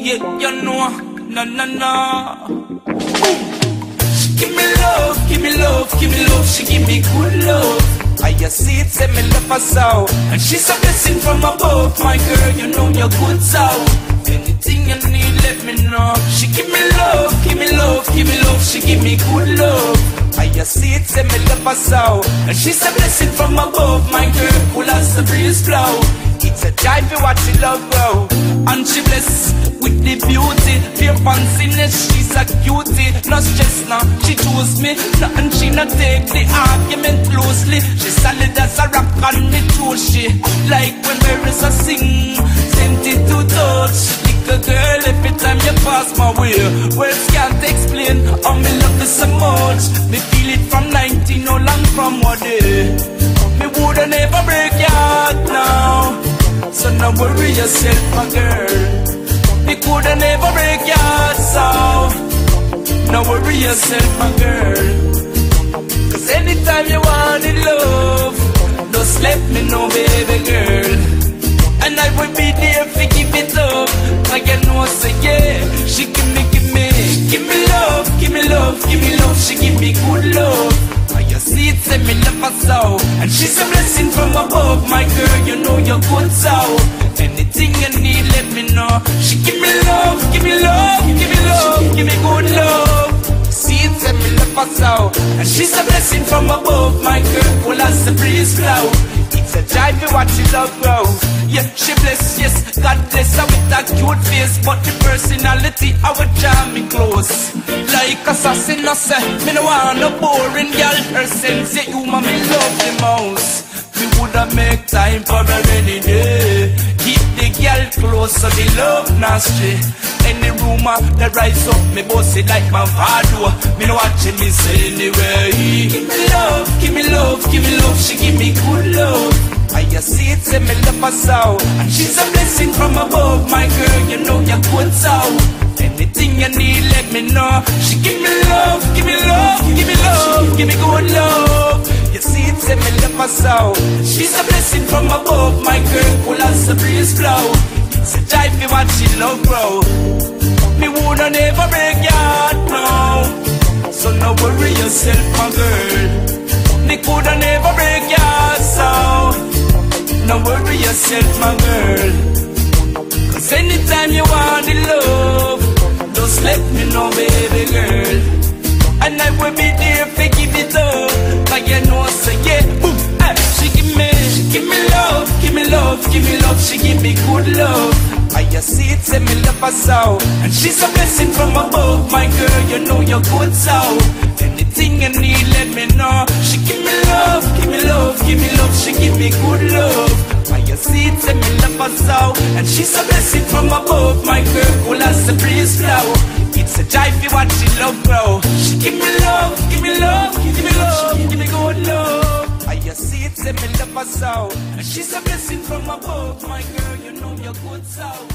Yeah, you know, na. Give me love, give me love, give me love. She give me good love. I just see it, say me love her so. And she's a blessing from above. My girl, you know you're good so. Anything you need, let me know. She give me love, give me love, give me love. She give me good love. I just see it, say me love her so. And she's a blessing from above. My girl, cool as the breeze blow. It's a joy to watch she love grow. And she blessed with the beauty. Pure fanciness, she's a cutie. No stress now, she choose me. Nothing she not take the argument closely. She solid as a rock and me too she. Like when there is a sing, tempted to touch. Little girl, every time you pass my way. Words can't explain how me love you so much. Me feel it from 19, no long from one day. Me woulda never break your heart now. So no worry yourself, my girl. Me coulda never break your heart, so no worry yourself, my girl. Cause anytime you want in love, just let me know, baby girl. And I will be there to give it up. Cause you know, say yeah, she give me love, give me love, give me love. She give me good love. You see it, say me love her so. And she's a blessing from above. My girl, you know you're good so. Anything you need, let me know. She give me love, give me love, give me love, give me good love. See it, say me love her so. And she's a blessing from above. My girl, cool as the breeze blow. It's a joy to watch she love grow. Yeah, she bless, yes, God bless her with that cute face. But the personality, I would draw me close. Like assassin, I say, me no want no boring girl. Her sense, yeah, you ma me love the most. Me woulda make time for her any day. Keep the girl close so the love not stray. Any rumor that rise up, me boss it like my father. Me no watching me say anyway. Give me love, give me love, give me love. She give me good love. I just see it, say me love her so. And she's a blessing from above. My girl, you know you're good so. Anything you need, let me know. She give me love, give me love, give me love, give me good love. You see it, say me love her so. She's a blessing from above. My girl, cool as the breeze blow. It's a joy to watch she love grow. Me woulda never break your heart, no. So no worry yourself, my girl. Me coulda never break your heart, so no worry yourself, my girl. Cause anytime you want the love, just let me know, baby girl. And I will be there to give it up. Cause you know, say yeah, boom, hey. She give me love, give me love, give me love. She give me good love. I just see it, say me love her so. And she's a blessing from above. My girl, you know you're good so. Anything you need, let me know. She give me love, give me love, give me love. She give me good love. I just see it, say me love her so. And she's a blessing from above. My girl, cool as the breeze blow. It's a joy to watch she love grow. She give me love, give me love, give me love, give me good love. I just see it, say me love her so. And she's a blessing from above. My girl, you know you're good so.